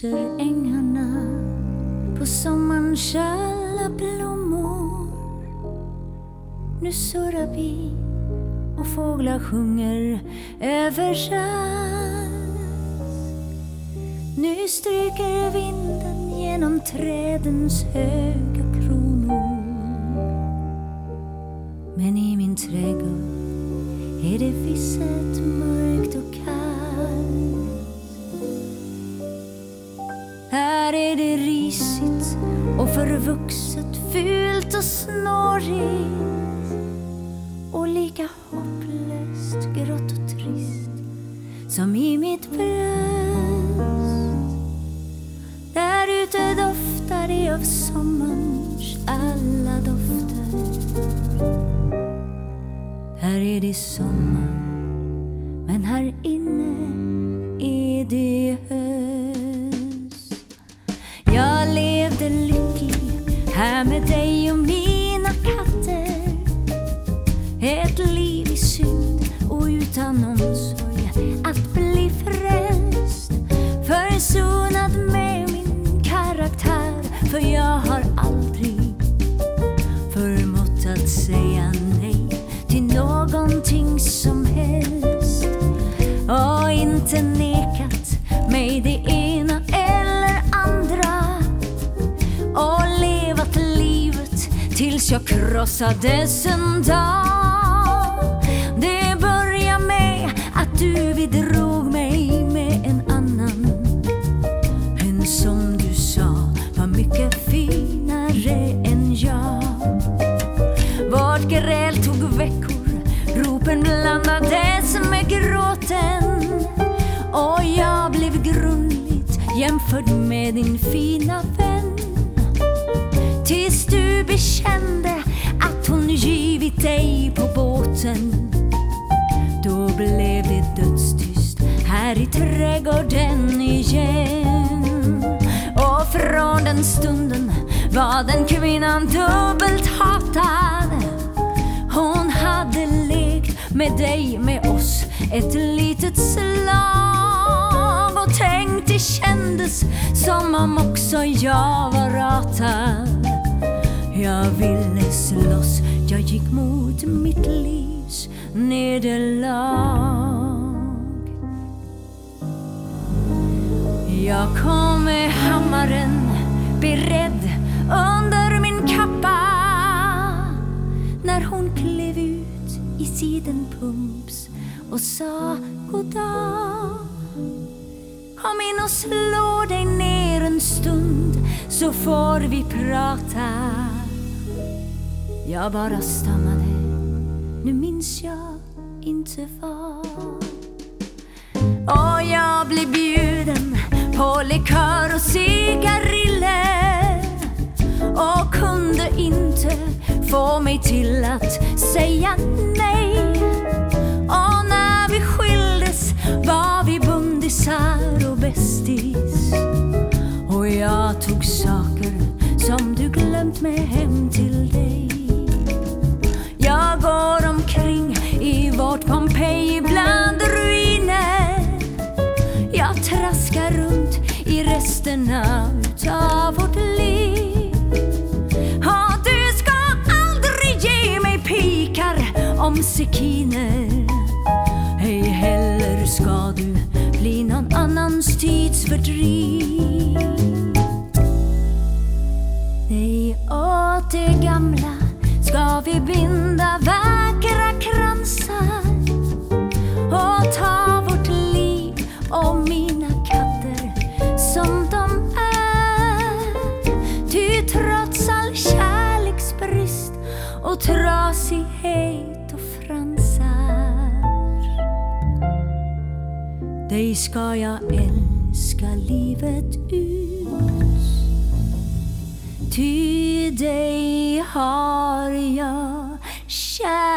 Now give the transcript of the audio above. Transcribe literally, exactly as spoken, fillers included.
lyser ängarna på sommarns alla blommor. Nu surrar vi och fåglar sjunger överallt. Nu stryker vinden genom trädens höga kronor. Men i min trädgård är det visset mörkt och kallt. Här är det risigt och förvuxet, fult och snårigt och lika hopplöst grått och trist som i mitt bröst. Där ute doftar det av sommarns alla dofter. Här är det sommar, men här inne är det höst. Jag levde lycklig här med dig och mina katter. Ett liv i synd och utan omsorg, att bli frälst, försonad med min karaktär. För jag har aldrig förmått att säga nej till någonting som helst, och inte nekat mig det ena eller andra, och levat livet tills jag krossades en dag. Det började med att du bedrog mig med en annan, en som du sa var mycket finare än jag. Vårt gräl tog veckor, ropen blandades med gråten, och jag blev grundligt jämförd med din fina vän. Tills du bekände att hon givit dig på båten. Då blev det dödstyst här i trädgården igen. Och från den stunden var den kvinnan dubbelt hatad. Hon hade lekt med dig, med oss, ett litet slag. Och tänk, det kändes som om också jag var ratad. Jag ville slåss, jag gick mot mitt livs nederlag. Jag kom med hammaren beredd under min kappa när hon klev ut i sidenpumps och sa goddag. Kom in och slå dig ner en stund så får vi prata. Jag bara stammade, nu minns jag inte vad. Och jag blev bjuden på likör och cigariller och kunde inte få mig till att säga nej. Och när vi skildes var vi bundisar och bästis, och jag tog saker som du glömt med hem till dig. Jag går omkring i vårt Pompeji bland ruiner. Jag traskar runt i resterna utav vårt liv. Och du ska aldrig ge mig pikar om sekiner. Ej heller ska du bli någon annans tidsfördriv. Nej, åt det gamla ska vi binda vackra kransar och ta vårt liv och mina katter som de är. Ty trots all kärleksbrist och trasighet och fransar, dig ska jag älska livet ut. Ty dig har jag kär.